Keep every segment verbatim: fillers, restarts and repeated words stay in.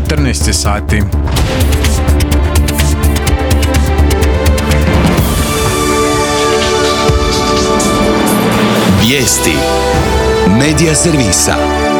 četrnaest sati. Vijesti Medija servisa.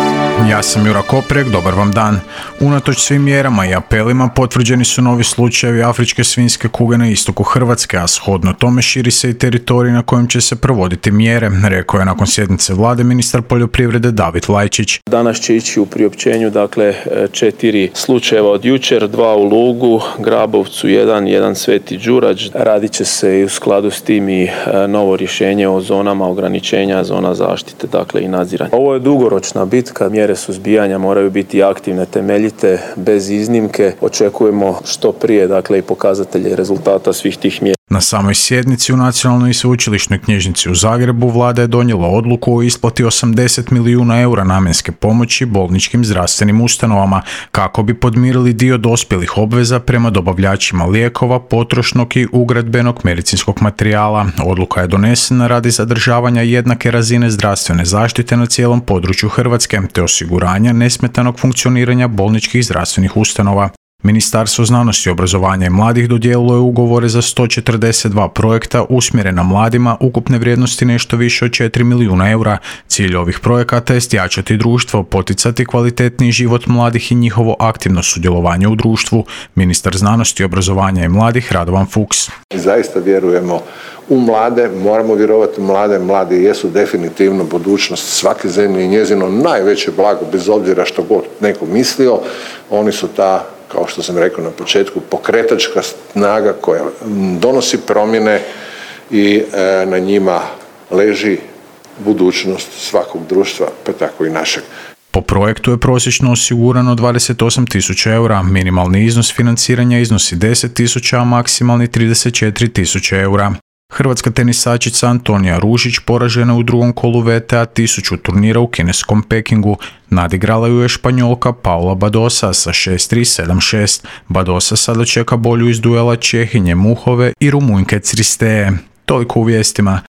Ja sam Jura Koprek, dobar vam dan. Unatoč svim mjerama i apelima potvrđeni su novi slučajevi afričke svinjske kuge na istoku Hrvatske, a shodno tome širi se i teritorij na kojem će se provoditi mjere, rekao je nakon sjednice vlade ministar poljoprivrede David Lajčić. Danas će ići u priopćenju dakle četiri slučajeva od jučer, dva u Lugu, Grabovcu jedan, jedan Sveti Đurađ. Radit će se i u skladu s tim i novo rješenje o zonama ograničenja, zona zaštite, dakle i nadziranja. Ovo je dugoročna bitka, mjere suzbijanja moraju biti aktivne, temeljite, bez iznimke. Očekujemo što prije, dakle, i pokazatelje rezultata svih tih mjera. Na samoj sjednici u Nacionalnoj i sveučilišnoj knjižnici u Zagrebu vlada je donijela odluku o isplati osamdeset milijuna eura namjenske pomoći bolničkim zdravstvenim ustanovama kako bi podmirili dio dospjelih obveza prema dobavljačima lijekova, potrošnog i ugradbenog medicinskog materijala. Odluka je donesena radi zadržavanja jednake razine zdravstvene zaštite na cijelom području Hrvatske te osiguranja nesmetanog funkcioniranja bolničkih zdravstvenih ustanova. Ministarstvo znanosti, obrazovanja i mladih dodijelilo je ugovore za sto četrdeset dva projekta usmjerena mladima ukupne vrijednosti nešto više od četiri milijuna eura. Cilj ovih projekata jest jačati društvo, poticati kvalitetniji život mladih i njihovo aktivno sudjelovanje u društvu. Ministar znanosti, obrazovanja i mladih Radovan Fuchs. Zaista vjerujemo u mlade, moramo vjerovati u mlade. Mladi jesu definitivno budućnost svake zemlje i njezino najveće blago, bez obzira što god neko mislio. Oni su ta, kao što sam rekao na početku, pokretačka snaga koja donosi promjene i e, na njima leži budućnost svakog društva, pa tako i našeg. Po projektu je prosječno osigurano dvadeset osam tisuća eura, minimalni iznos financiranja iznosi deset tisuća, a maksimalni trideset četiri tisuće eura. Hrvatska tenisačica Antonija Ružić poražena u drugom kolu V T A tisuću turnira u kineskom Pekingu. Nadigrala ju je Španjolka Paula Badosa sa šest tri sedam šest. Badosa sada čeka bolju iz duela Čehinje Muhove i Rumunjke Cristeje. Toliko u vijestima.